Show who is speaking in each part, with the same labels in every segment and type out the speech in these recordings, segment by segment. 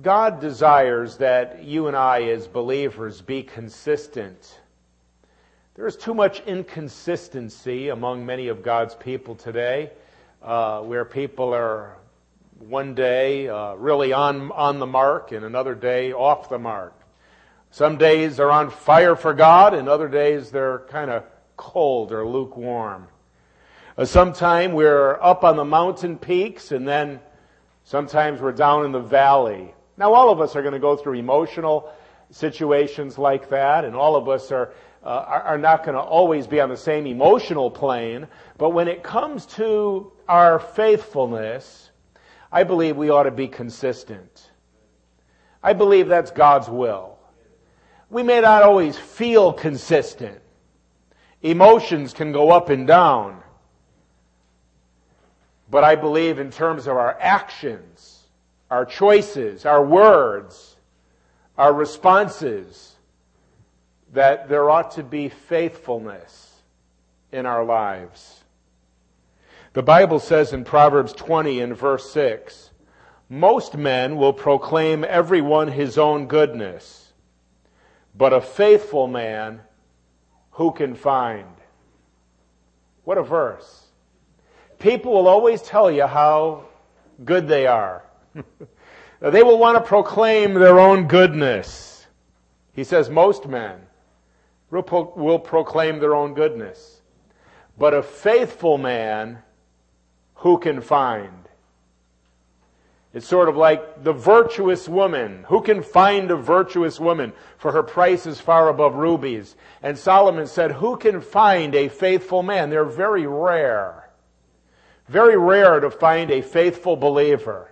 Speaker 1: God desires that you and I as believers be consistent. There is too much inconsistency among many of God's people today, where people are one day really on the mark and another day off the mark. Some days they're on fire for God and other days they're kind of cold or lukewarm. Sometime we're up on the mountain peaks and then sometimes we're down in the valley. Now all of us are going to go through emotional situations like that, and all of us are not going to always be on the same emotional plane. But when it comes to our faithfulness, I believe we ought to be consistent. I believe that's God's will. We may not always feel consistent. Emotions can go up and down. But I believe in terms of our actions, our choices, our words, our responses, that there ought to be faithfulness in our lives. The Bible says in Proverbs 20 and verse 6, most men will proclaim everyone his own goodness, but a faithful man who can find? What a verse. People will always tell you how good they are. They will want to proclaim their own goodness. He says most men will proclaim their own goodness. But a faithful man, who can find? It's sort of like the virtuous woman. Who can find a virtuous woman? For her price is far above rubies. And Solomon said, who can find a faithful man? They're very rare. Very rare to find a faithful believer.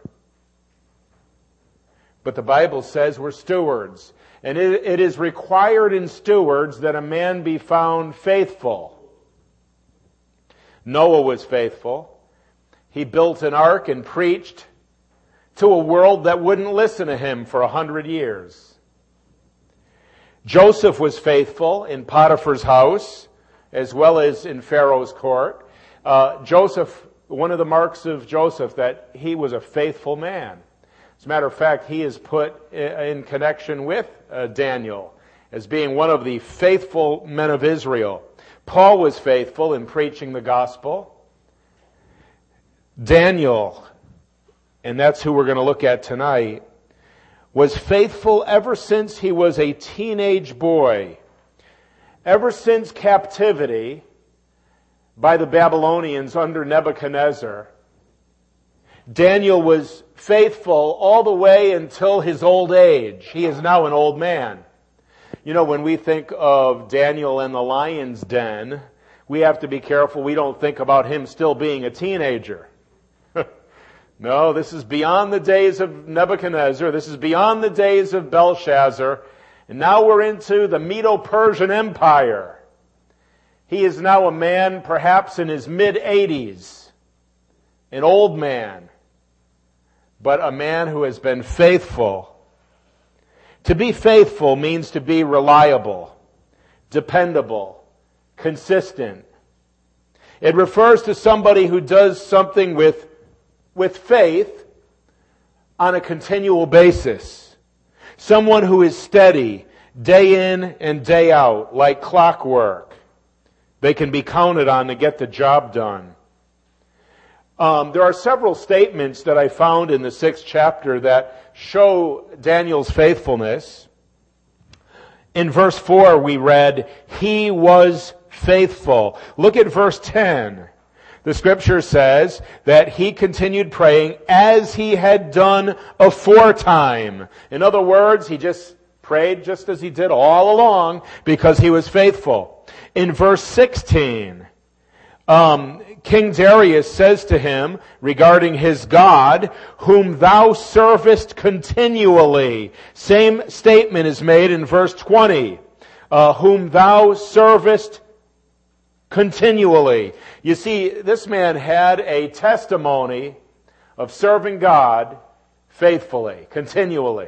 Speaker 1: But the Bible says we're stewards. And it is required in stewards that a man be found faithful. Noah was faithful. He built an ark and preached to a world that wouldn't listen to him for 100 years. Joseph was faithful in Potiphar's house as well as in Pharaoh's court. Joseph, one of the marks of Joseph, that he was a faithful man. As a matter of fact, he is put in connection with Daniel as being one of the faithful men of Israel. Paul was faithful in preaching the gospel. Daniel, and that's who we're going to look at tonight, was faithful ever since he was a teenage boy. Ever since captivity by the Babylonians under Nebuchadnezzar, Daniel was faithful all the way until his old age. He is now an old man. You know, when we think of Daniel in the lion's den, we have to be careful we don't think about him still being a teenager. No, this is beyond the days of Nebuchadnezzar. This is beyond the days of Belshazzar. And now we're into the Medo-Persian Empire. He is now a man perhaps in his mid-80s. An old man. But a man who has been faithful. To be faithful means to be reliable, dependable, consistent. It refers to somebody who does something with faith on a continual basis. Someone who is steady, day in and day out, like clockwork. They can be counted on to get the job done. There are several statements that I found in the 6th chapter that show Daniel's faithfulness. In verse 4 we read, he was faithful. Look at verse 10. The scripture says that he continued praying as he had done aforetime. In other words, he just prayed just as he did all along because he was faithful. In verse 16, King Darius says to him regarding his God, whom thou servest continually. Same statement is made in verse 20. Whom thou servest continually. You see, this man had a testimony of serving God faithfully, continually.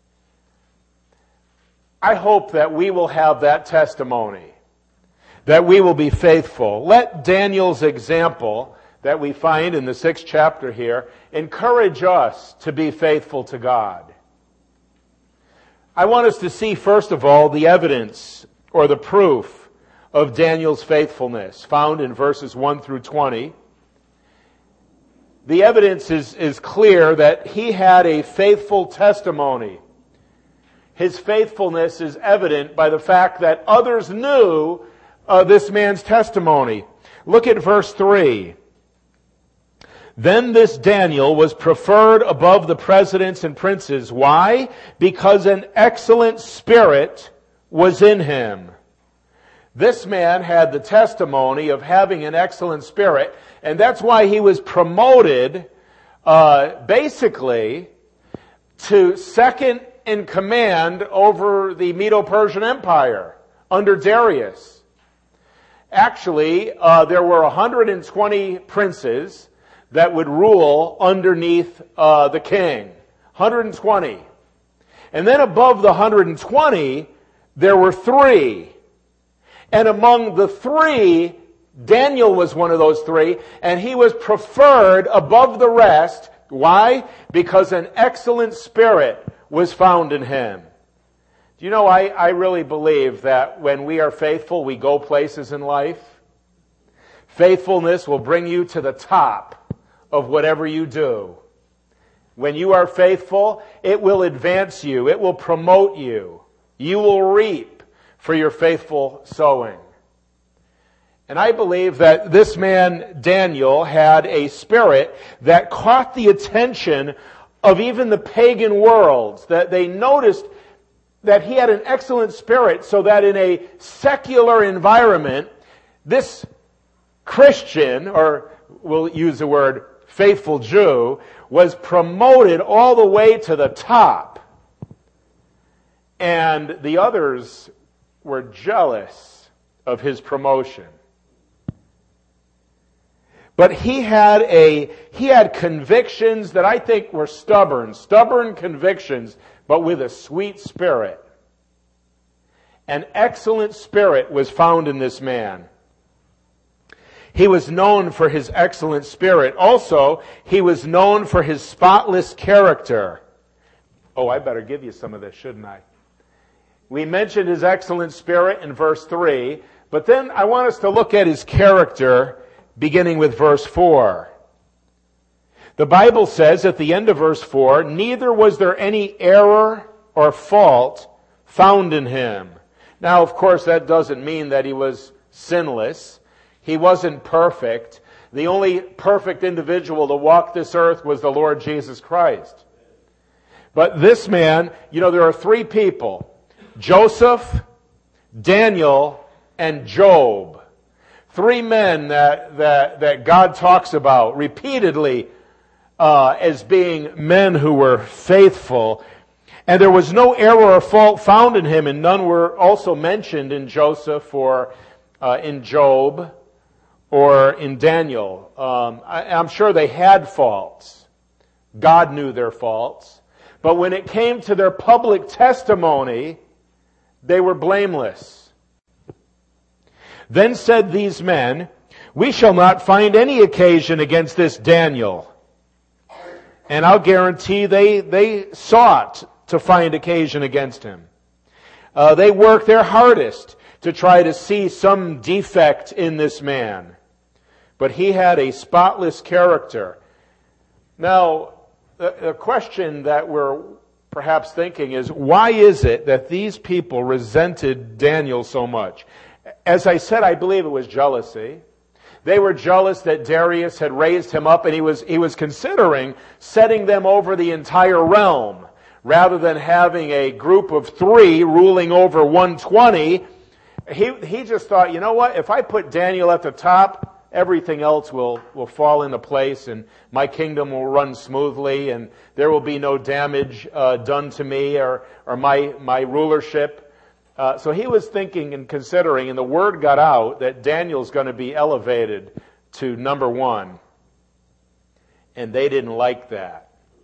Speaker 1: I hope that we will have that testimony, that we will be faithful. Let Daniel's example that we find in the 6th chapter here encourage us to be faithful to God. I want us to see, first of all, the evidence or the proof of Daniel's faithfulness found in verses 1 through 20. The evidence is clear that he had a faithful testimony. His faithfulness is evident by the fact that others knew this man's testimony. Look at verse 3. Then this Daniel was preferred above the presidents and princes. Why? Because an excellent spirit was in him. This man had the testimony of having an excellent spirit, and that's why he was promoted basically to second in command over the Medo-Persian Empire under Darius. Actually, there were 120 princes that would rule underneath the king. 120. And then above the 120, there were 3. And among the 3, Daniel was one of those 3, and he was preferred above the rest. Why? Because an excellent spirit was found in him. Do you know, I really believe that when we are faithful, we go places in life. Faithfulness will bring you to the top of whatever you do. When you are faithful, it will advance you. It will promote you. You will reap for your faithful sowing. And I believe that this man, Daniel, had a spirit that caught the attention of even the pagan worlds, that they noticed that he had an excellent spirit, so that in a secular environment, this Christian, or we'll use the word faithful Jew, was promoted all the way to the top. And the others were jealous of his promotion. But he had convictions that I think were stubborn convictions, but with a sweet spirit. An excellent spirit was found in this man. He was known for his excellent spirit. Also, he was known for his spotless character. Oh, I better give you some of this, shouldn't I? We mentioned his excellent spirit in verse 3, but then I want us to look at his character beginning with verse 4. The Bible says at the end of verse 4, neither was there any error or fault found in him. Now, of course, that doesn't mean that he was sinless. He wasn't perfect. The only perfect individual to walk this earth was the Lord Jesus Christ. But this man, there are 3 people: Joseph, Daniel, and Job. 3 men that God talks about repeatedly as being men who were faithful. And there was no error or fault found in him, and none were also mentioned in Joseph or in Job or in Daniel. I'm sure they had faults. God knew their faults. But when it came to their public testimony, they were blameless. Then said these men, we shall not find any occasion against this Daniel. And I'll guarantee they sought to find occasion against him. They worked their hardest to try to see some defect in this man. But he had a spotless character. Now, the question that we're perhaps thinking is, why is it that these people resented Daniel so much? As I said, I believe it was jealousy. They were jealous that Darius had raised him up, and he was considering setting them over the entire realm. Rather than having a group of 3 ruling over 120, he just thought, you know what, if I put Daniel at the top, everything else will fall into place, and my kingdom will run smoothly, and there will be no damage done to me or my rulership. So he was thinking and considering, and the word got out that Daniel's going to be elevated to number 1. And they didn't like that.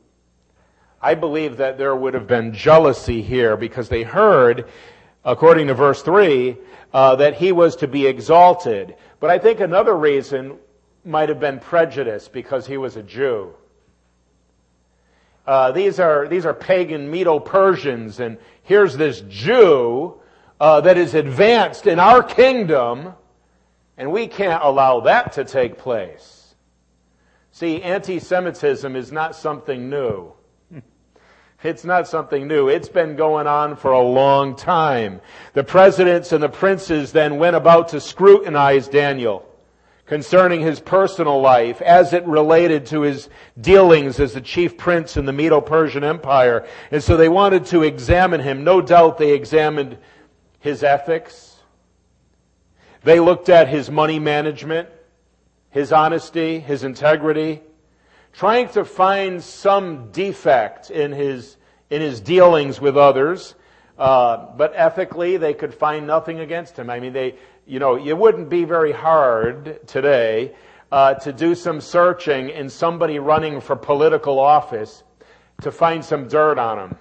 Speaker 1: I believe that there would have been jealousy here because they heard, according to verse 3, that he was to be exalted. But I think another reason might have been prejudice because he was a Jew. These are pagan Medo-Persians, and here's this Jew that is advanced in our kingdom, and we can't allow that to take place. See, anti-Semitism is not something new. It's not something new. It's been going on for a long time. The presidents and the princes then went about to scrutinize Daniel concerning his personal life as it related to his dealings as the chief prince in the Medo-Persian Empire. And so they wanted to examine him. No doubt they examined his ethics. They looked at his money management, his honesty, his integrity, trying to find some defect in his dealings with others. But ethically, they could find nothing against him. I mean, it wouldn't be very hard today to do some searching in somebody running for political office to find some dirt on him.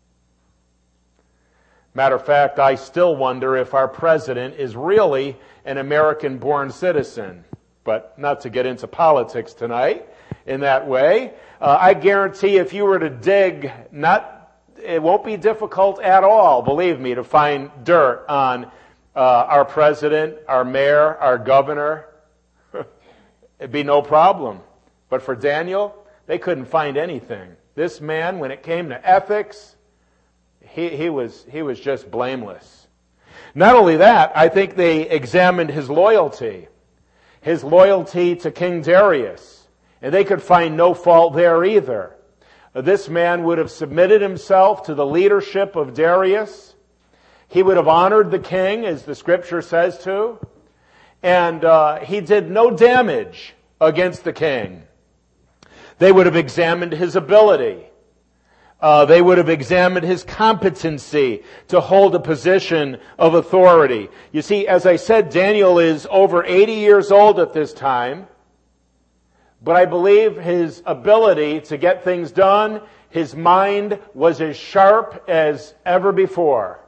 Speaker 1: Matter of fact, I still wonder if our president is really an American-born citizen. But not to get into politics tonight in that way. I guarantee if you were to dig, it won't be difficult at all, believe me, to find dirt on our president, our mayor, our governor. It'd be no problem. But for Daniel, they couldn't find anything. This man, when it came to ethics, he was just blameless. Not only that, I think they examined his loyalty to King Darius, and they could find no fault there either. This man would have submitted himself to the leadership of Darius. He would have honored the king, as the scripture says to, and he did no damage against the king. They would have examined his ability. They would have examined his competency to hold a position of authority. You see, as I said, Daniel is over 80 years old at this time, but I believe his ability to get things done, his mind was as sharp as ever before.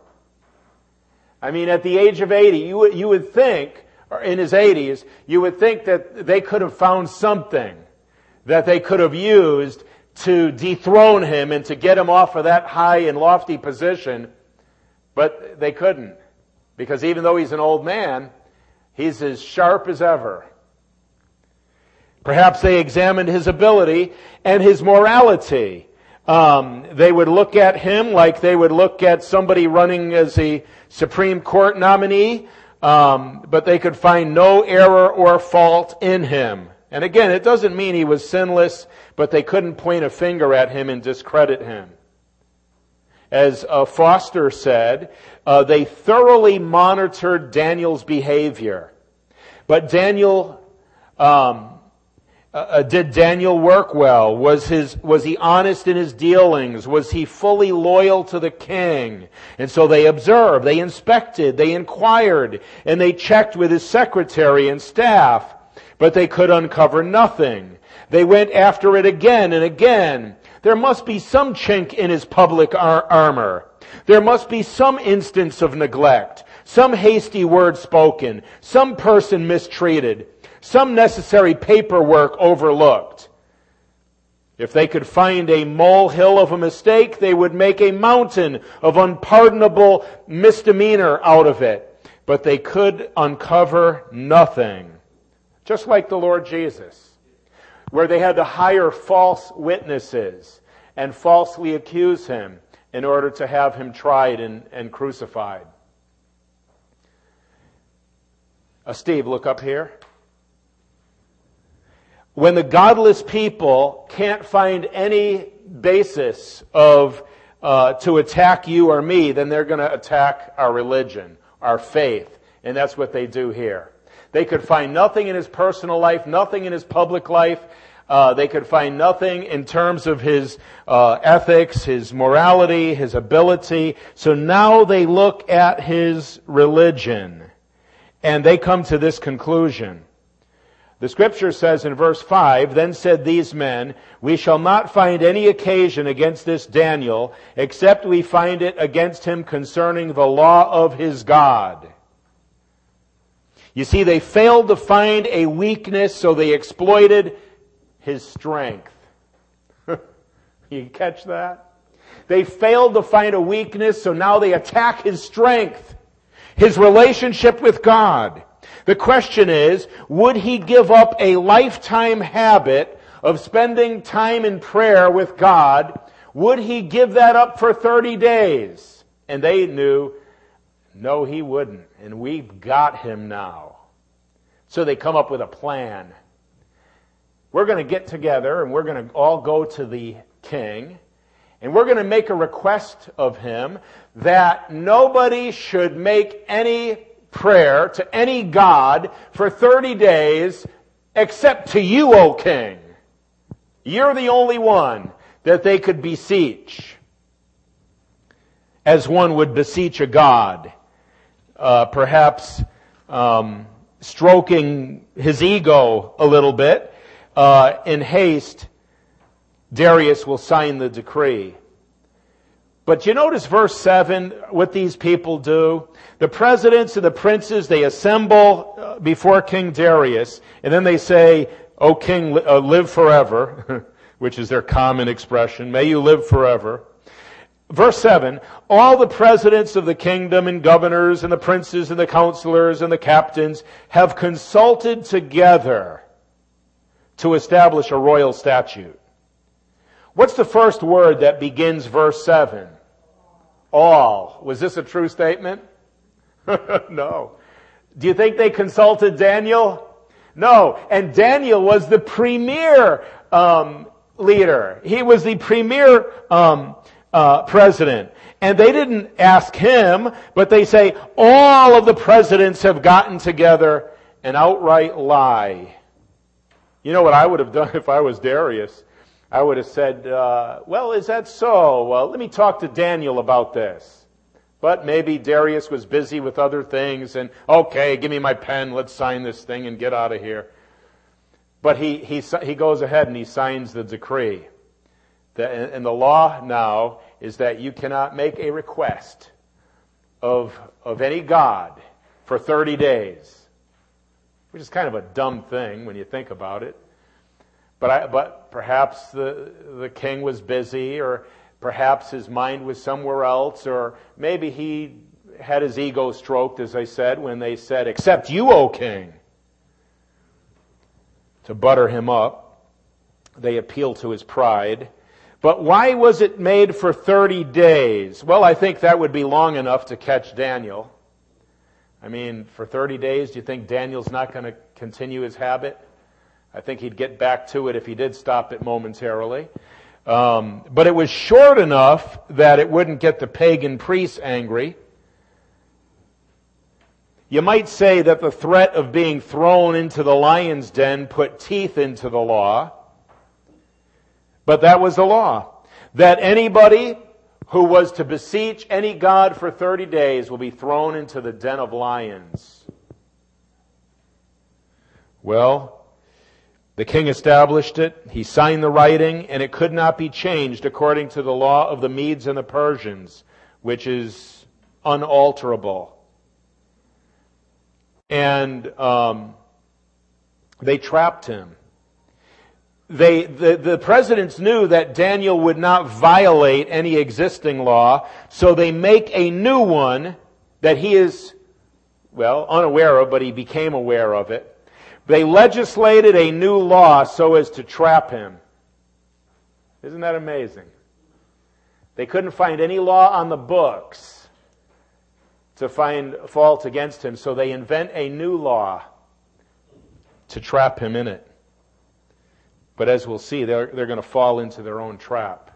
Speaker 1: I mean, at the age of 80, you would think, or in his 80s, you would think that they could have found something that they could have used to dethrone him and to get him off of that high and lofty position, but they couldn't. Because even though he's an old man, he's as sharp as ever. Perhaps they examined his ability and his morality. They would look at him like they would look at somebody running as a Supreme Court nominee, but they could find no error or fault in him. And again, it doesn't mean he was sinless, but they couldn't point a finger at him and discredit him. As Foster said, they thoroughly monitored Daniel's behavior. But did Daniel work well? Was he honest in his dealings? Was he fully loyal to the king? And so they observed, they inspected, they inquired, and they checked with his secretary and staff. But they could uncover nothing. They went after it again and again. There must be some chink in his public armor. There must be some instance of neglect, some hasty word spoken, some person mistreated, some necessary paperwork overlooked. If they could find a molehill of a mistake, they would make a mountain of unpardonable misdemeanor out of it. But they could uncover nothing. Just like the Lord Jesus, where they had to hire false witnesses and falsely accuse him in order to have him tried and crucified. Steve, look up here. When the godless people can't find any basis to attack you or me, then they're going to attack our religion, our faith, and that's what they do here. They could find nothing in his personal life, nothing in his public life. They could find nothing in terms of his ethics, his morality, his ability. So now they look at his religion, and they come to this conclusion. The scripture says in verse 5, "Then said these men, we shall not find any occasion against this Daniel, except we find it against him concerning the law of his God." You see, they failed to find a weakness, so they exploited his strength. You catch that? They failed to find a weakness, so now they attack his strength, his relationship with God. The question is, would he give up a lifetime habit of spending time in prayer with God? Would he give that up for 30 days? And they knew, no, he wouldn't. And we've got him now. So they come up with a plan. We're going to get together and we're going to all go to the king, and we're going to make a request of him that nobody should make any prayer to any god for 30 days except to you, O king. You're the only one that they could beseech, as one would beseech a god, perhaps stroking his ego a little bit. In haste, Darius will sign the decree. But you notice verse 7, what these people do? The presidents and the princes, they assemble before King Darius, and then they say, O king, live forever, which is their common expression. May you live forever. Verse 7, all the presidents of the kingdom and governors and the princes and the counselors and the captains have consulted together to establish a royal statute. What's the first word that begins verse 7? All. Was this a true statement? No. Do you think they consulted Daniel? No. And Daniel was the premier leader. He was the premier president. And they didn't ask him, but they say all of the presidents have gotten together and outright lie. You know what I would have done if I was Darius? I would have said, well, is that so? Well, let me talk to Daniel about this. But maybe Darius was busy with other things and, okay, give me my pen, let's sign this thing and get out of here. But he goes ahead and he signs the decree. And the law now is that you cannot make a request of any god for 30 days, which is kind of a dumb thing when you think about it. But perhaps the king was busy, or perhaps his mind was somewhere else, or maybe he had his ego stroked, as I said, when they said, except you, O king. To butter him up, they appeal to his pride. But why was it made for 30 days? Well, I think that would be long enough to catch Daniel. I mean, for 30 days, do you think Daniel's not going to continue his habit? I think he'd get back to it if he did stop it momentarily. But it was short enough that it wouldn't get the pagan priests angry. You might say that the threat of being thrown into the lion's den put teeth into the law. But that was the law. That anybody who was to beseech any god for 30 days will be thrown into the den of lions. Well, the king established it, he signed the writing, and it could not be changed according to the law of the Medes and the Persians, which is unalterable. And they trapped him. The presidents knew that Daniel would not violate any existing law, so they make a new one that he is, unaware of, but he became aware of it. They legislated a new law so as to trap him. Isn't that amazing? They couldn't find any law on the books to find fault against him, so they invent a new law to trap him in it. But as we'll see, they're going to fall into their own trap.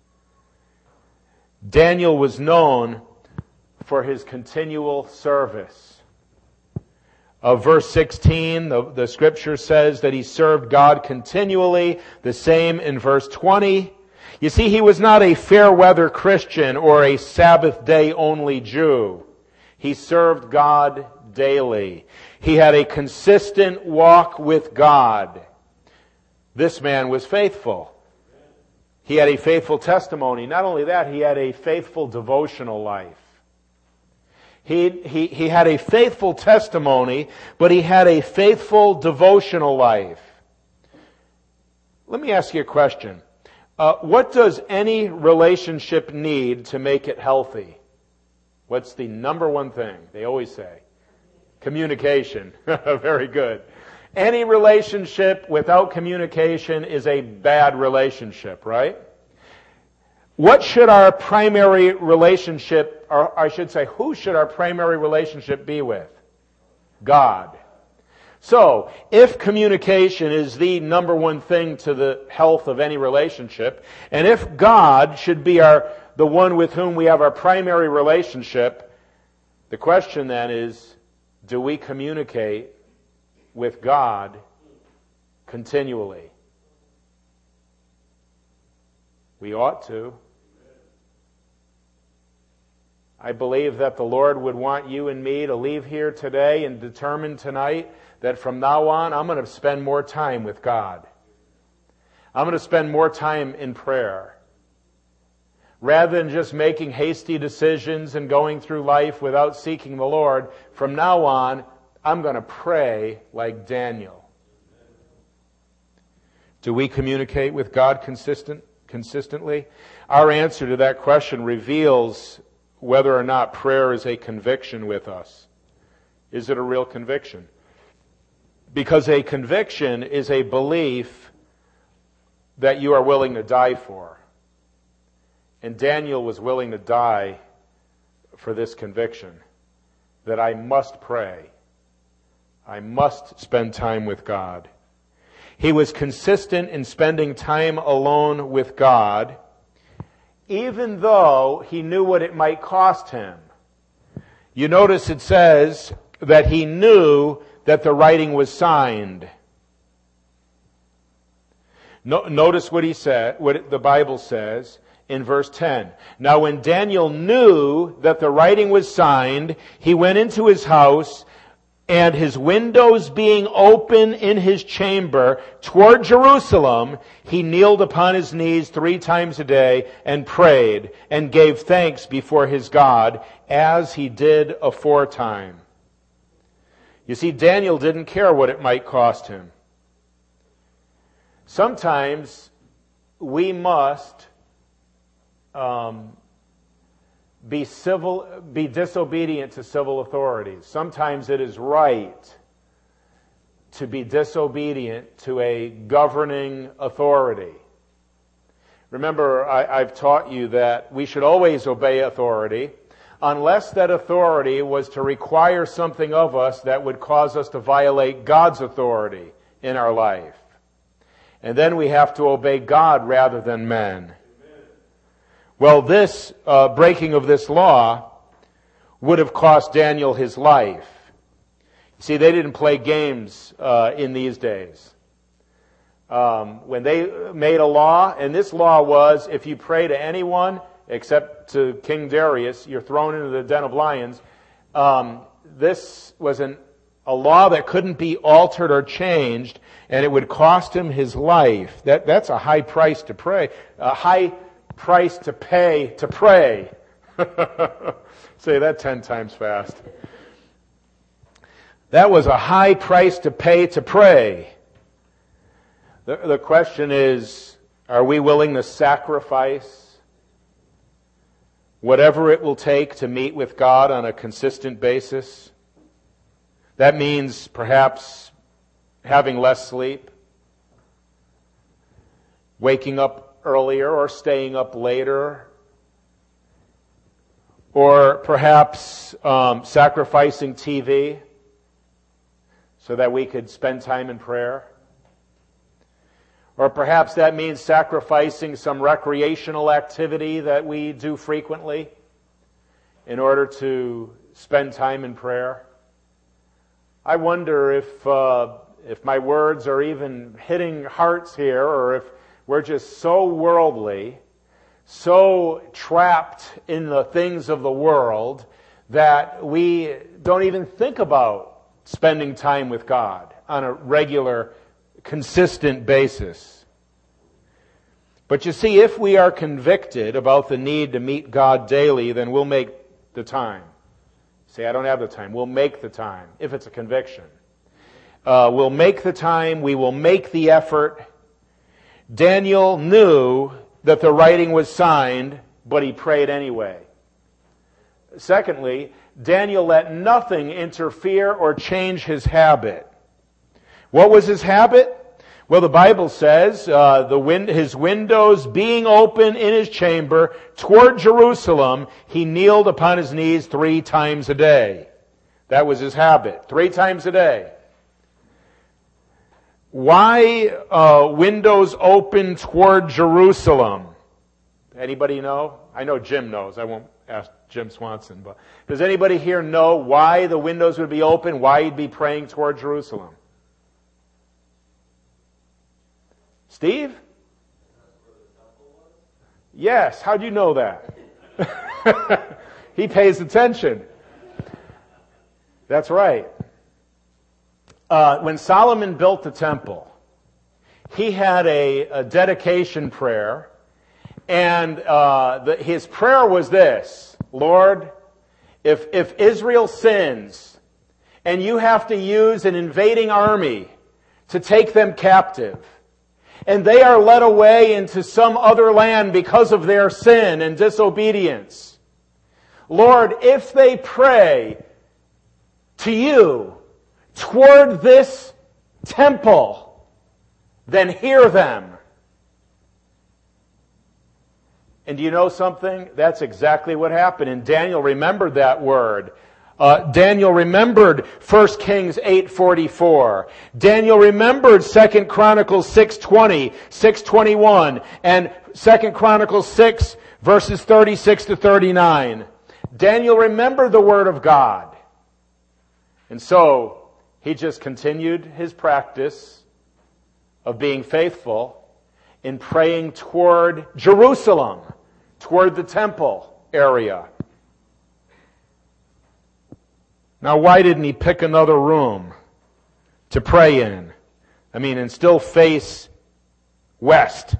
Speaker 1: Daniel was known for his continual service. Verse 16, the scripture says that he served God continually. The same in verse 20. You see, he was not a fair weather Christian or a Sabbath day only Jew. He served God daily. He had a consistent walk with God. This man was faithful. He had a faithful testimony. Not only that, he had a faithful devotional life. He had a faithful testimony, but he had a faithful devotional life. Let me ask you a question. What does any relationship need to make it healthy? What's the number one thing? They always say. Communication. Very good. Any relationship without communication is a bad relationship, right? What should our primary relationship, or I should say, who should our primary relationship be with? God. So, if communication is the number one thing to the health of any relationship, and if God should be the one with whom we have our primary relationship, the question then is, do we communicate with God continually? We ought to. I believe that the Lord would want you and me to leave here today and determine tonight that from now on I'm going to spend more time with God. I'm going to spend more time in prayer. Rather than just making hasty decisions and going through life without seeking the Lord, from now on I'm going to pray like Daniel. Do we communicate with God consistently? Our answer to that question reveals whether or not prayer is a conviction with us. Is it a real conviction? Because a conviction is a belief that you are willing to die for. And Daniel was willing to die for this conviction, that I must pray. I must spend time with God. He was consistent in spending time alone with God, even though he knew what it might cost him. You notice it says that he knew that the writing was signed. Notice what he said, what the Bible says in verse 10. Now when Daniel knew that the writing was signed, he went into his house, and his windows being open in his chamber toward Jerusalem, he kneeled upon his knees 3 times a day and prayed and gave thanks before his God as he did aforetime. You see, Daniel didn't care what it might cost him. Sometimes we must be disobedient to civil authorities. Sometimes it is right to be disobedient to a governing authority. Remember, I've taught you that we should always obey authority unless that authority was to require something of us that would cause us to violate God's authority in our life. And then we have to obey God rather than men. Well, this breaking of this law would have cost Daniel his life. See, they didn't play games in these days. When they made a law, and this law was, if you pray to anyone except to King Darius, you're thrown into the den of lions. This was a law that couldn't be altered or changed, and it would cost him his life. That's a high price to pray. A high price to pay to pray. Say that 10 times fast. That was a high price to pay to pray. The question is, are we willing to sacrifice whatever it will take to meet with God on a consistent basis? That means perhaps having less sleep, waking up earlier or staying up later, or perhaps sacrificing TV so that we could spend time in prayer. Or perhaps that means sacrificing some recreational activity that we do frequently in order to spend time in prayer. I wonder if my words are even hitting hearts here, or if we're just so worldly, so trapped in the things of the world that we don't even think about spending time with God on a regular, consistent basis. But you see, if we are convicted about the need to meet God daily, then we'll make the time. Say, I don't have the time. We'll make the time, if it's a conviction. We'll make the time. We will make the effort. Daniel knew that the writing was signed, but he prayed anyway. Secondly, Daniel let nothing interfere or change his habit. What was his habit? Well, the Bible says, his windows being open in his chamber toward Jerusalem, he kneeled upon his knees 3 times a day. That was his habit, 3 times a day. Why windows open toward Jerusalem? Anybody know? I know Jim knows. I won't ask Jim Swanson, but does anybody here know why the windows would be open? Why he'd be praying toward Jerusalem? Steve? Yes. How'd you know that? He pays attention. That's right. When Solomon built the temple, he had a dedication prayer, and his prayer was this: Lord, if Israel sins, and you have to use an invading army to take them captive, and they are led away into some other land because of their sin and disobedience, Lord, if they pray to you toward this temple, then hear them. And do you know something? That's exactly what happened. And Daniel remembered that word. Daniel remembered 1 Kings 8:44. Daniel remembered 2 Chronicles 6:20, 6:21, and 2 Chronicles 6 verses 36 to 39. Daniel remembered the Word of God. And so, he just continued his practice of being faithful in praying toward Jerusalem, toward the temple area. Now, why didn't he pick another room to pray in? And still face west.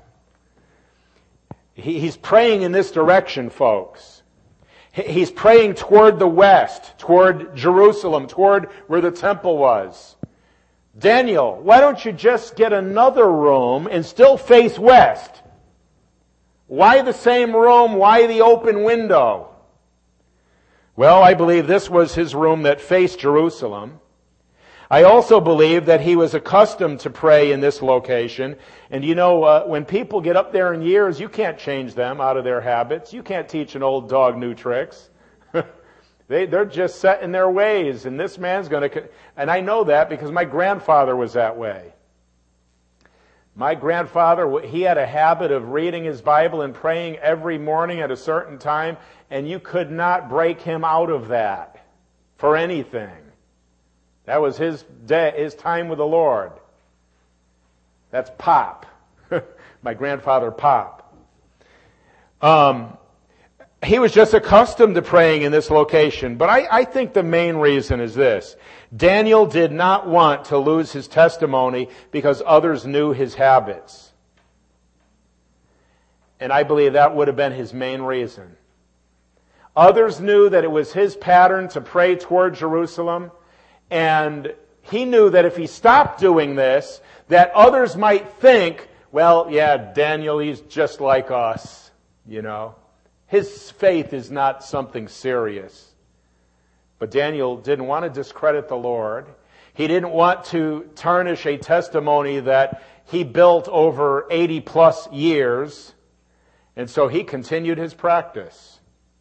Speaker 1: He's praying in this direction, folks. He's praying toward the west, toward Jerusalem, toward where the temple was. Daniel, why don't you just get another room and still face west? Why the same room? Why the open window? Well, I believe this was his room that faced Jerusalem. I also believe that he was accustomed to pray in this location. And when people get up there in years, you can't change them out of their habits. You can't teach an old dog new tricks. They're just set in their ways. And this man's going to... And I know that because my grandfather was that way. My grandfather, he had a habit of reading his Bible and praying every morning at a certain time, and you could not break him out of that for anything. That was his day, his time with the Lord. That's Pop. My grandfather, Pop. He was just accustomed to praying in this location. But I think the main reason is this. Daniel did not want to lose his testimony because others knew his habits. And I believe that would have been his main reason. Others knew that it was his pattern to pray toward Jerusalem. And he knew that if he stopped doing this, that others might think, well, yeah, Daniel, he's just like us, His faith is not something serious. But Daniel didn't want to discredit the Lord. He didn't want to tarnish a testimony that he built over 80 plus years. And so he continued his practice.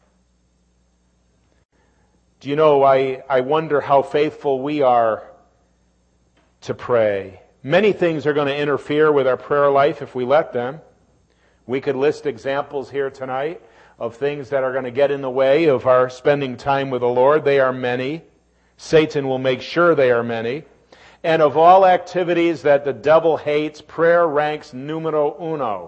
Speaker 1: Do you know, I wonder how faithful we are to pray. Many things are going to interfere with our prayer life if we let them. We could list examples here tonight of things that are going to get in the way of our spending time with the Lord. They are many. Satan will make sure they are many. And of all activities that the devil hates, prayer ranks numero uno.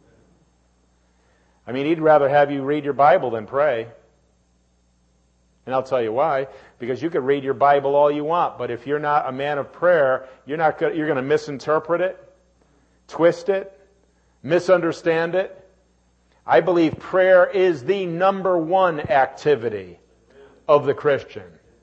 Speaker 1: He'd rather have you read your Bible than pray. And I'll tell you why. Because you could read your Bible all you want, but if you're not a man of prayer, you're going to misinterpret it, twist it, misunderstand it. I believe prayer is the number one activity of the Christian.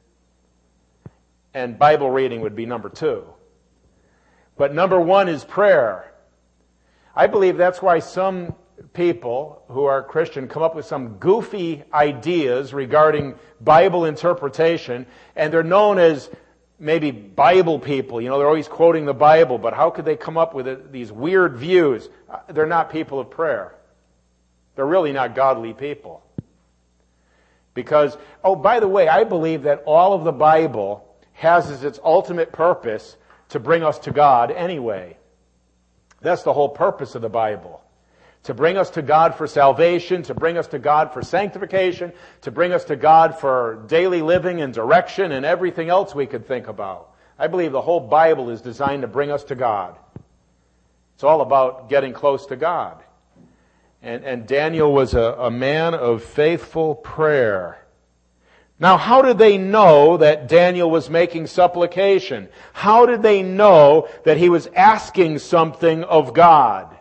Speaker 1: And Bible reading would be number 2. But number 1 is prayer. I believe that's why some people who are Christian come up with some goofy ideas regarding Bible interpretation, and they're known as maybe Bible people. You know, they're always quoting the Bible, but how could they come up with these weird views? They're not people of prayer. They're really not godly people. Because, oh, by the way, I believe that all of the Bible has as its ultimate purpose to bring us to God anyway. That's the whole purpose of the Bible. To bring us to God for salvation, to bring us to God for sanctification, to bring us to God for daily living and direction and everything else we could think about. I believe the whole Bible is designed to bring us to God. It's all about getting close to God. And Daniel was a man of faithful prayer. Now, how did they know that Daniel was making supplication? How did they know that he was asking something of God?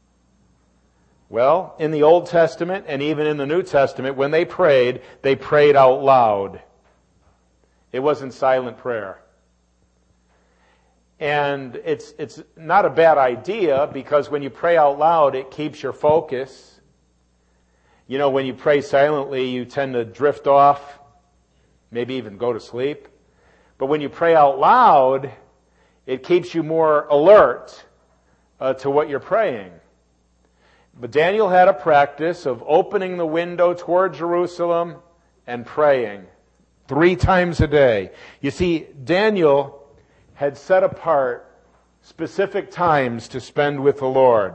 Speaker 1: Well, in the Old Testament and even in the New Testament, when they prayed out loud. It wasn't silent prayer. And it's not a bad idea, because when you pray out loud, it keeps your focus. You know, when you pray silently, you tend to drift off, maybe even go to sleep. But when you pray out loud, it keeps you more alert to what you're praying. But Daniel had a practice of opening the window toward Jerusalem and praying 3 times a day. You see, Daniel had set apart specific times to spend with the Lord.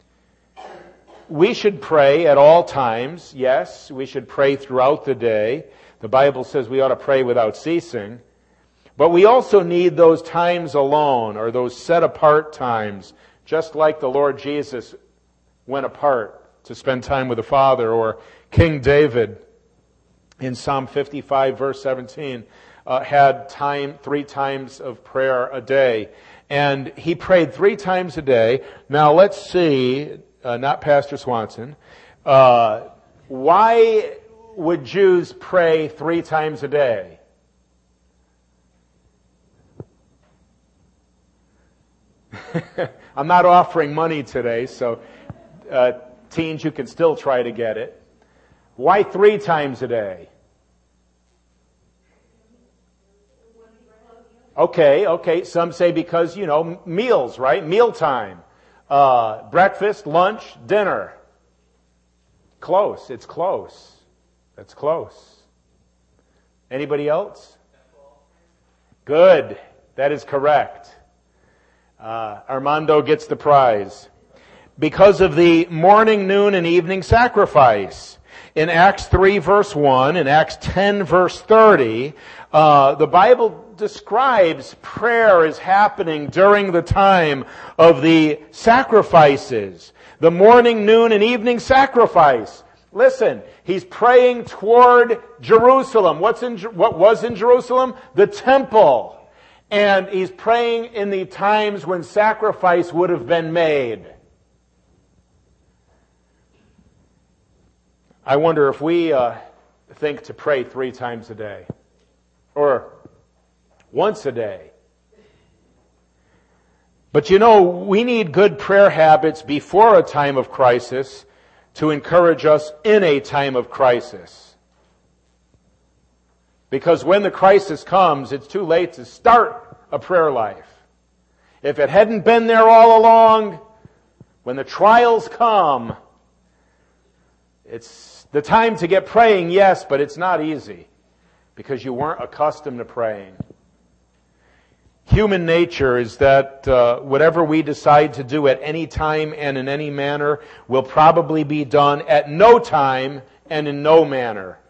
Speaker 1: We should pray at all times. Yes, we should pray throughout the day. The Bible says we ought to pray without ceasing. But we also need those times alone, or those set apart times, just like the Lord Jesus went apart to spend time with the Father, or King David in Psalm 55 verse 17 had 3 times of prayer a day. And he prayed 3 times a day. Now let's see, not Pastor Swanson, why would Jews pray 3 times a day? I'm not offering money today, so teens, you can still try to get it. Why 3 times a day? Okay. Some say because, meals, right? Mealtime. Breakfast, lunch, dinner. Close. It's close. That's close. Anybody else? Good. That is correct. Armando gets the prize. Because of the morning, noon, and evening sacrifice. In Acts 3 verse 1, in Acts 10 verse 30, the Bible describes prayer as happening during the time of the sacrifices. The morning, noon, and evening sacrifice. Listen, he's praying toward Jerusalem. What was in Jerusalem? The temple. And he's praying in the times when sacrifice would have been made. I wonder if we think to pray 3 times a day, or once a day. But we need good prayer habits before a time of crisis to encourage us in a time of crisis. Because when the crisis comes, it's too late to start a prayer life. If it hadn't been there all along, when the trials come, it's the time to get praying, yes, but it's not easy because you weren't accustomed to praying. Human nature is that whatever we decide to do at any time and in any manner will probably be done at no time and in no manner.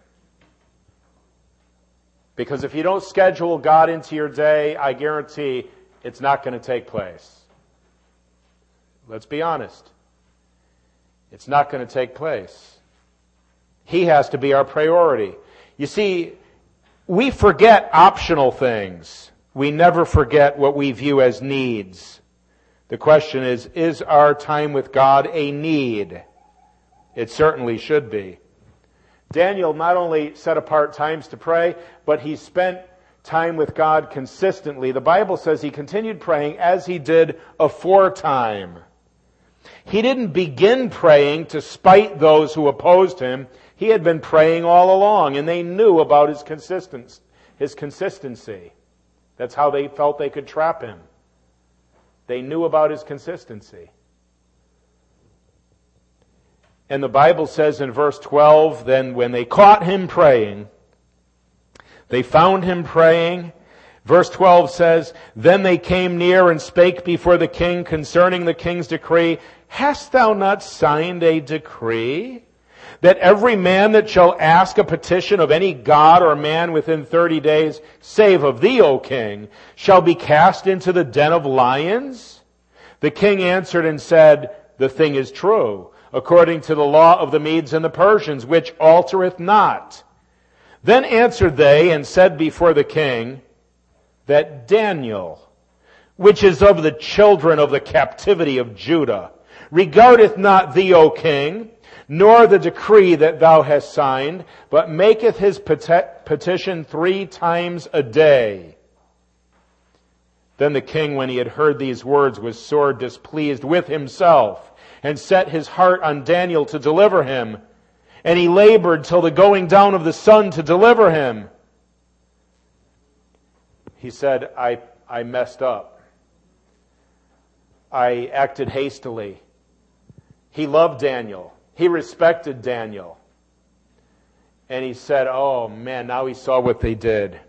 Speaker 1: Because if you don't schedule God into your day, I guarantee it's not going to take place. Let's be honest. It's not going to take place. He has to be our priority. You see, we forget optional things. We never forget what we view as needs. The question is our time with God a need? It certainly should be. Daniel not only set apart times to pray, but he spent time with God consistently. The Bible says he continued praying as he did aforetime. He didn't begin praying to spite those who opposed him. He had been praying all along, and they knew about his consistency. That's how they felt they could trap him. They knew about his consistency. And the Bible says in verse 12, then when they caught him praying, they found him praying. Verse 12 says, then they came near and spake before the king concerning the king's decree. Hast thou not signed a decree that every man that shall ask a petition of any god or man within 30 days, save of thee, O king, shall be cast into the den of lions? The king answered and said, the thing is true, according to the law of the Medes and the Persians, which altereth not. Then answered they and said before the king, that Daniel, which is of the children of the captivity of Judah, regardeth not thee, O king, nor the decree that thou hast signed, but maketh his petition 3 times a day. Then the king, when he had heard these words, was sore displeased with himself, and set his heart on Daniel to deliver him. And he labored till the going down of the sun to deliver him. He said, I messed up. I acted hastily. He loved Daniel. He respected Daniel. And he said, oh man, now he saw what they did.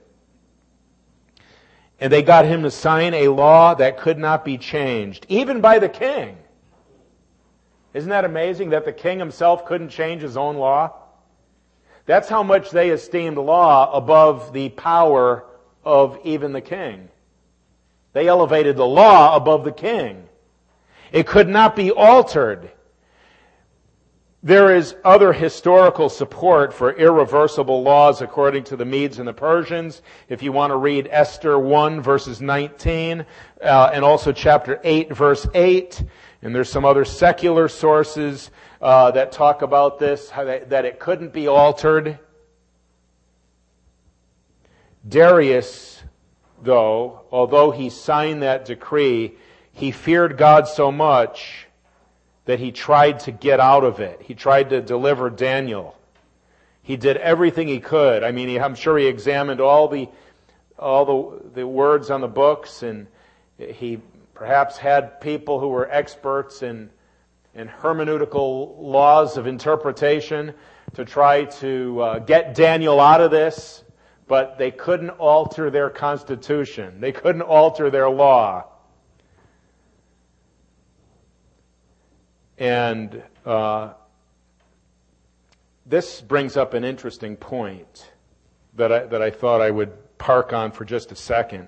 Speaker 1: And they got him to sign a law that could not be changed, even by the king. Isn't that amazing that the king himself couldn't change his own law? That's how much they esteemed law above the power of even the king. They elevated the law above the king. It could not be altered. There is other historical support for irreversible laws according to the Medes and the Persians. If you want to read Esther 1 verses 19, and also chapter 8 verse 8, and there's some other secular sources that talk about this, that it couldn't be altered. Darius, though, although he signed that decree, he feared God so much that he tried to get out of it. He tried to deliver Daniel. He did everything he could. I mean, I'm sure he examined all the words on the books, and he perhaps had people who were experts in hermeneutical laws of interpretation to try to get Daniel out of this, but they couldn't alter their constitution. They couldn't alter their law. And this brings up an interesting point that I thought I would park on for just a second.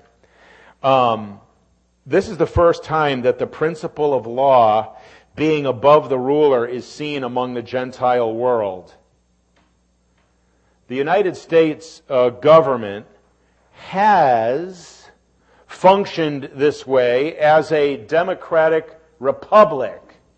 Speaker 1: This is the first time that the principle of law being above the ruler is seen among the Gentile world. The United States government has functioned this way as a democratic republic.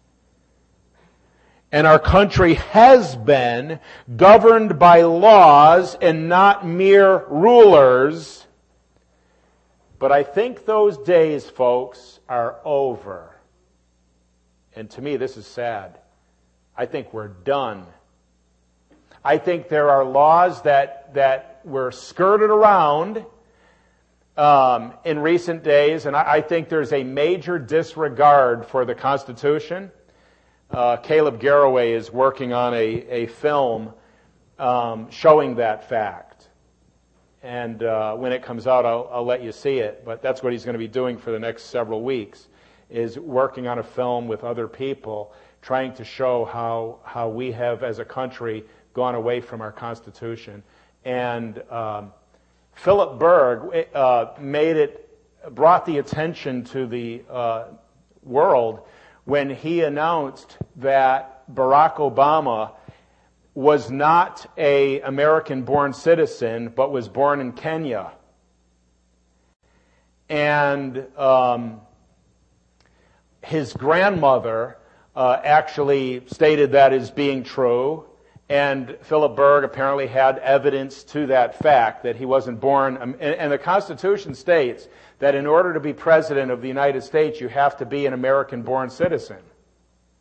Speaker 1: And our country has been governed by laws and not mere rulers. But I think those days, folks, are over. And to me, this is sad. I think we're done. I think there are laws that were skirted around in recent days, and I think there's a major disregard for the Constitution. Caleb Garraway is working on a film showing that fact. And when it comes out, I'll let you see it. But that's what he's going to be doing for the next several weeks, is working on a film with other people, trying to show how we have, as a country, gone away from our Constitution. And Philip Berg brought the attention to the world when he announced that Barack Obama was not an American-born citizen, but was born in Kenya. And his grandmother actually stated that as being true, and Philip Berg apparently had evidence to that fact, that he wasn't born. And the Constitution states that in order to be president of the United States, you have to be an American-born citizen.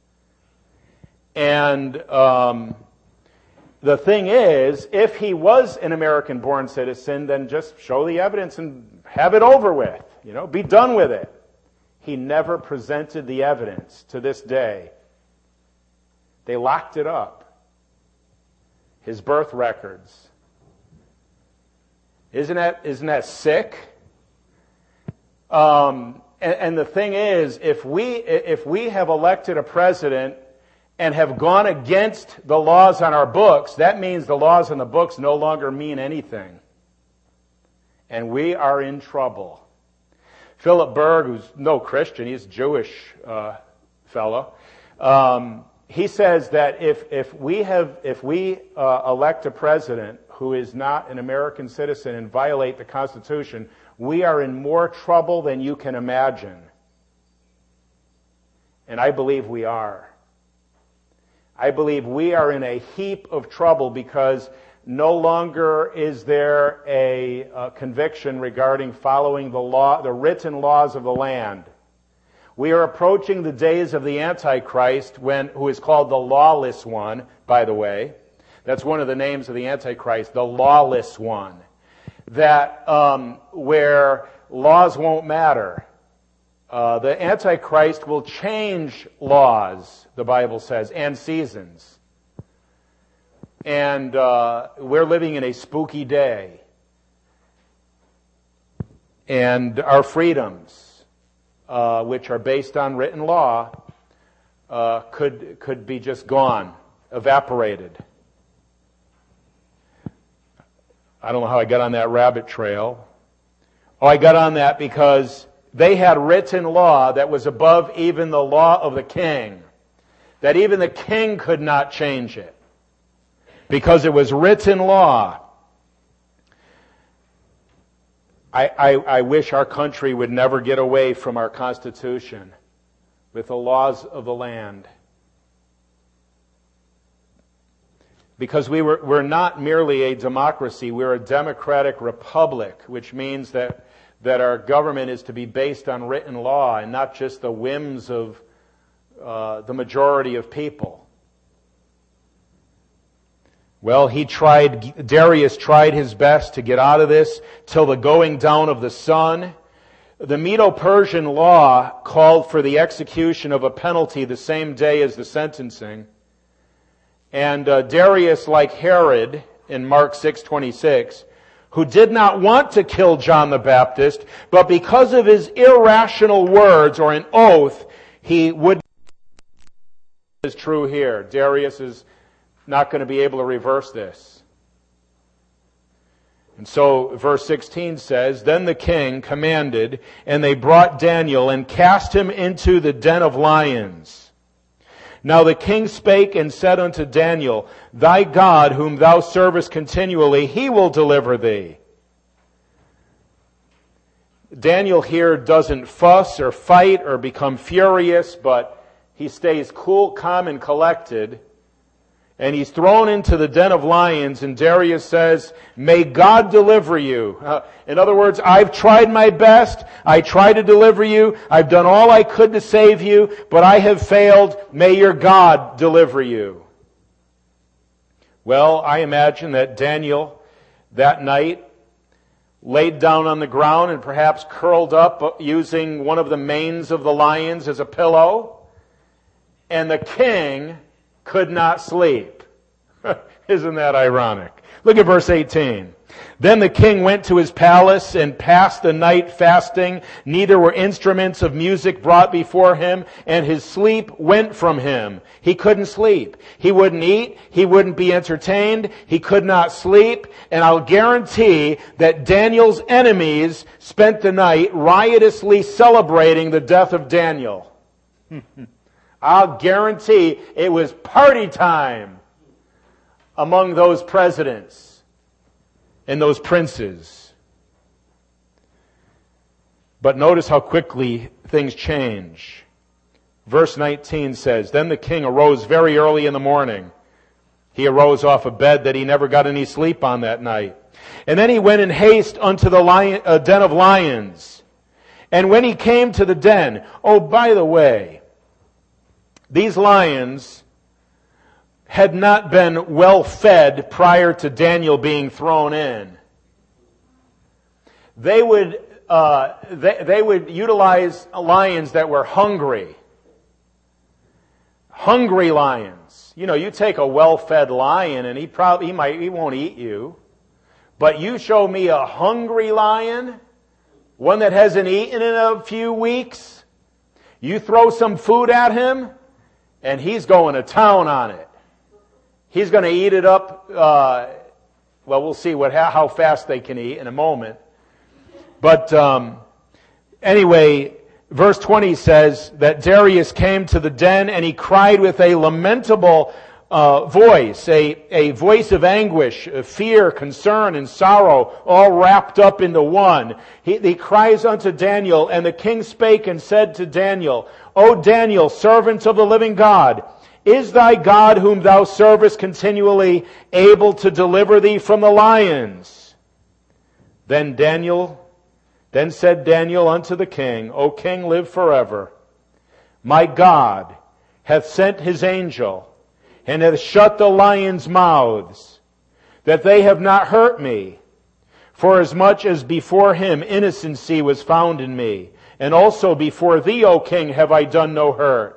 Speaker 1: And the thing is, if he was an American-born citizen, then just show the evidence and have it over with. Be done with it. He never presented the evidence to this day. They locked it up. His birth records. Isn't that sick? And the thing is, if we have elected a president and have gone against the laws on our books, that means the laws on the books no longer mean anything. And we are in trouble. Philip Berg, who's no Christian, he's a Jewish fellow, he says that if we elect a president who is not an American citizen and violate the Constitution, we are in more trouble than you can imagine. And I believe we are. I believe we are in a heap of trouble because no longer is there a conviction regarding following the written laws of the land. We are approaching the days of the Antichrist, who is called the lawless one, by the way. That's one of the names of the Antichrist, the lawless one. That where laws won't matter. The Antichrist will change laws, the Bible says, and seasons. And we're living in a spooky day. And our freedoms, which are based on written law, could be just gone, evaporated. I don't know how I got on that rabbit trail. I got on that because they had written law that was above even the law of the king. That even the king could not change it. Because it was written law. I wish our country would never get away from our Constitution with the laws of the land. Because we're not merely a democracy, we're a democratic republic, which means that our government is to be based on written law and not just the whims of the majority of people. Well, Darius tried his best to get out of this till the going down of the sun. The Medo-Persian law called for the execution of a penalty the same day as the sentencing. And Darius, like Herod in Mark 6:26, who did not want to kill John the Baptist, but because of his irrational words or an oath, he would. Is true here. Darius is not going to be able to reverse this. And so verse 16 says, Then the king commanded, and they brought Daniel and cast him into the den of lions. Now the king spake and said unto Daniel, Thy God, whom thou servest continually, he will deliver thee. Daniel here doesn't fuss or fight or become furious, but he stays cool, calm, and collected. And he's thrown into the den of lions, and Darius says, May God deliver you. In other words, I've tried my best. I tried to deliver you. I've done all I could to save you, but I have failed. May your God deliver you. Well, I imagine that Daniel, that night, laid down on the ground and perhaps curled up using one of the manes of the lions as a pillow. And the king could not sleep. Isn't that ironic? Look at verse 18. Then the king went to his palace and passed the night fasting. Neither were instruments of music brought before him, and his sleep went from him. He couldn't sleep. He wouldn't eat. He wouldn't be entertained. He could not sleep. And I'll guarantee that Daniel's enemies spent the night riotously celebrating the death of Daniel. I'll guarantee it was party time among those presidents and those princes. But notice how quickly things change. Verse 19 says, Then the king arose very early in the morning. He arose off a bed that he never got any sleep on that night. And then he went in haste unto the den of lions. And when he came to the den, oh, by the way, these lions had not been well fed prior to Daniel being thrown in. They would utilize lions that were hungry. Hungry lions. You know, you take a well-fed lion and he won't eat you. But you show me a hungry lion, one that hasn't eaten in a few weeks, you throw some food at him, and he's going to town on it. He's going to eat it up. We'll see how fast they can eat in a moment. But anyway, verse 20 says that Darius came to the den and he cried with a lamentable voice, a voice of anguish, fear, concern, and sorrow, all wrapped up into one. He cries unto Daniel, and the king spake and said to Daniel, O Daniel, servant of the living God, is thy God whom thou servest continually able to deliver thee from the lions? Then said Daniel unto the king, O king, live forever. My God hath sent his angel, and hath shut the lions' mouths, that they have not hurt me. Forasmuch as before him innocency was found in me, and also before thee, O king, have I done no hurt.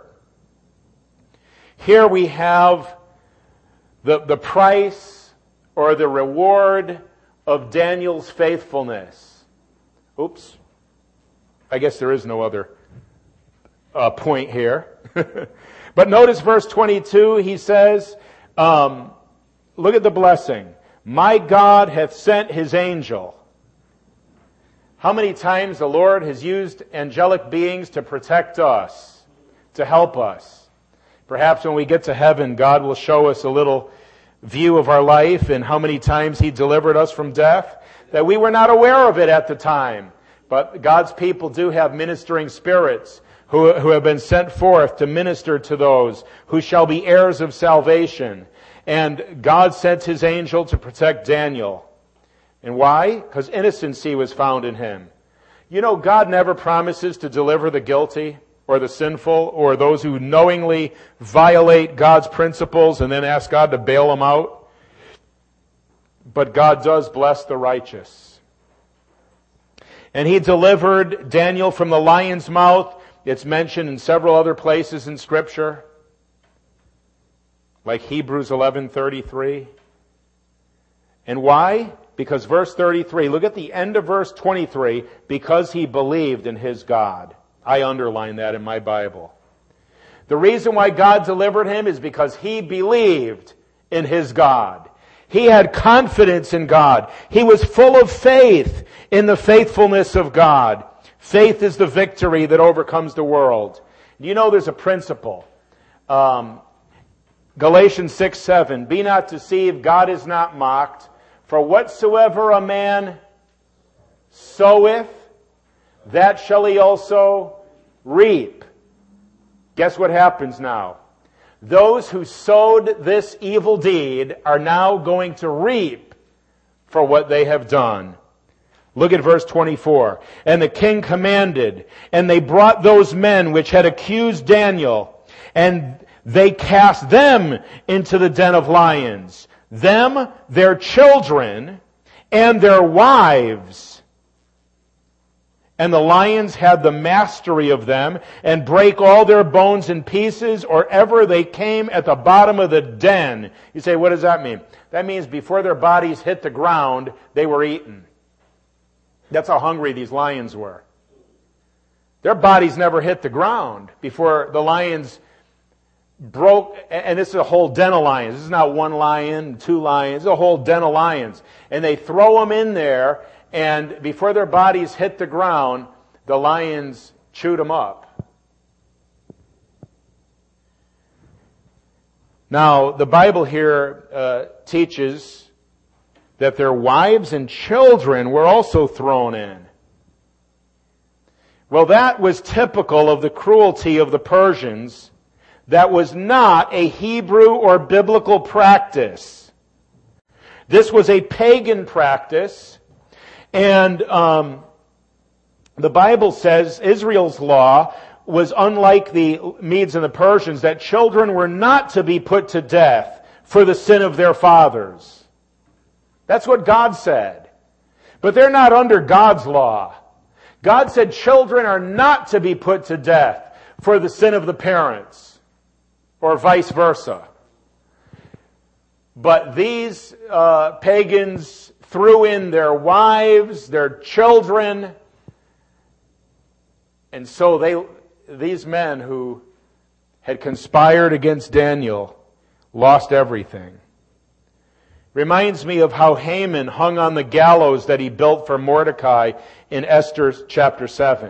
Speaker 1: Here we have the price or the reward of Daniel's faithfulness. Oops. I guess there is no other point here. But notice verse 22, he says, look at the blessing. My God hath sent his angel. How many times the Lord has used angelic beings to protect us, to help us. Perhaps when we get to heaven, God will show us a little view of our life and how many times he delivered us from death, that we were not aware of it at the time. But God's people do have ministering spirits who have been sent forth to minister to those who shall be heirs of salvation. And God sent his angel to protect Daniel. And why? Because innocency was found in him. You know, God never promises to deliver the guilty or the sinful or those who knowingly violate God's principles and then ask God to bail them out. But God does bless the righteous. And he delivered Daniel from the lion's mouth. It's mentioned in several other places in Scripture, like Hebrews 11:33. And why? Because verse 33, look at the end of verse 23, because he believed in his God. I underline that in my Bible. The reason why God delivered him is because he believed in his God. He had confidence in God. He was full of faith in the faithfulness of God. Faith is the victory that overcomes the world. You know there's a principle. Galatians 6:7, be not deceived, God is not mocked. For whatsoever a man soweth, that shall he also reap. Guess what happens now? Those who sowed this evil deed are now going to reap for what they have done. Look at verse 24. And the king commanded, and they brought those men which had accused Daniel, and they cast them into the den of lions, them, their children, and their wives. And the lions had the mastery of them, and brake all their bones in pieces, or ever they came at the bottom of the den. You say, what does that mean? That means before their bodies hit the ground, they were eaten. That's how hungry these lions were. Their bodies never hit the ground before the lions broke, and this is a whole den of lions. This is not one lion, two lions, it's a whole den of lions. And they throw them in there, and before their bodies hit the ground, the lions chewed them up. Now, the Bible here teaches that their wives and children were also thrown in. Well, that was typical of the cruelty of the Persians. That was not a Hebrew or biblical practice. This was a pagan practice. And the Bible says Israel's law was unlike the Medes and the Persians, that children were not to be put to death for the sin of their fathers. That's what God said. But they're not under God's law. God said children are not to be put to death for the sin of the parents, or vice versa. But these pagans threw in their wives, their children, and so these men who had conspired against Daniel lost everything. Reminds me of how Haman hung on the gallows that he built for Mordecai in Esther chapter 7.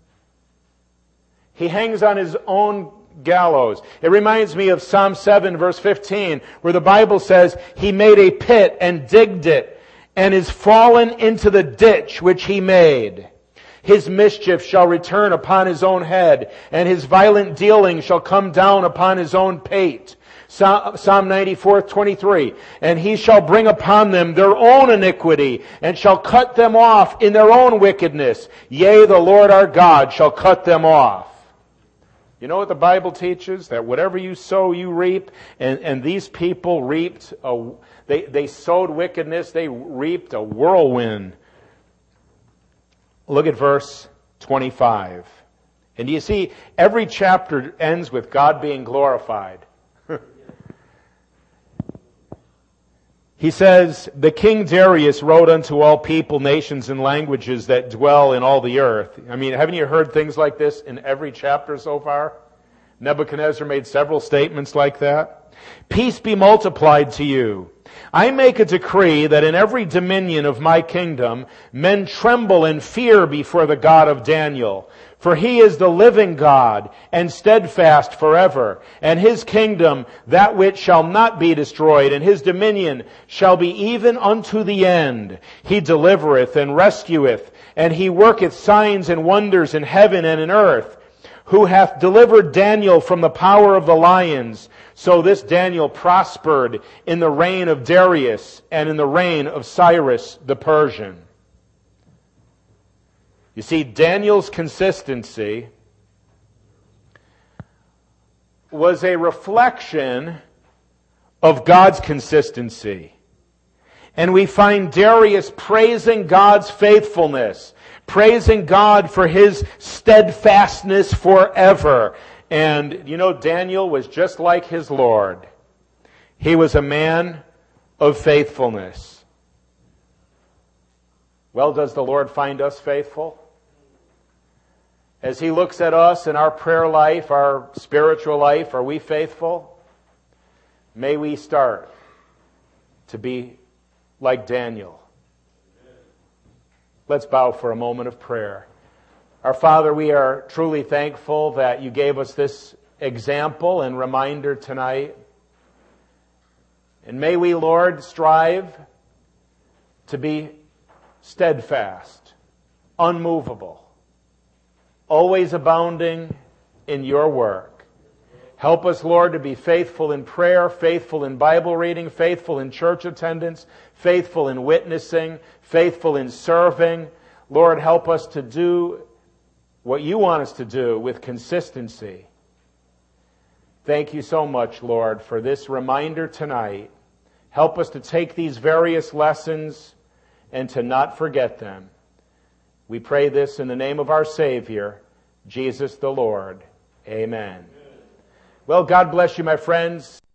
Speaker 1: He hangs on his own gallows. It reminds me of Psalm 7 verse 15, where the Bible says, he made a pit and digged it, and is fallen into the ditch which he made. His mischief shall return upon his own head, and his violent dealing shall come down upon his own pate. Psalm 94:23, and he shall bring upon them their own iniquity, and shall cut them off in their own wickedness. Yea, the Lord our God shall cut them off. You know what the Bible teaches? That whatever you sow, you reap. And these people reaped, they sowed wickedness, they reaped a whirlwind. Look at verse 25. And you see, every chapter ends with God being glorified. He says, the King Darius wrote unto all people, nations, and languages that dwell in all the earth. I mean, haven't you heard things like this in every chapter so far? Nebuchadnezzar made several statements like that. Peace be multiplied to you. I make a decree that in every dominion of my kingdom, men tremble and fear before the God of Daniel. For he is the living God, and steadfast forever. And his kingdom, that which shall not be destroyed, and his dominion shall be even unto the end. He delivereth and rescueth, and he worketh signs and wonders in heaven and in earth. Who hath delivered Daniel from the power of the lions. So this Daniel prospered in the reign of Darius, and in the reign of Cyrus the Persian. You see, Daniel's consistency was a reflection of God's consistency. And we find Darius praising God's faithfulness, praising God for his steadfastness forever. And you know, Daniel was just like his Lord. He was a man of faithfulness. Well, does the Lord find us faithful? As he looks at us in our prayer life, our spiritual life, are we faithful? May we start to be like Daniel. Let's bow for a moment of prayer. Our Father, we are truly thankful that you gave us this example and reminder tonight. And may we, Lord, strive to be steadfast, unmovable, always abounding in your work. Help us, Lord, to be faithful in prayer, faithful in Bible reading, faithful in church attendance, faithful in witnessing, faithful in serving. Lord, help us to do what you want us to do with consistency. Thank you so much, Lord, for this reminder tonight. Help us to take these various lessons and to not forget them. We pray this in the name of our Savior, Jesus the Lord. Amen. Well, God bless you, my friends.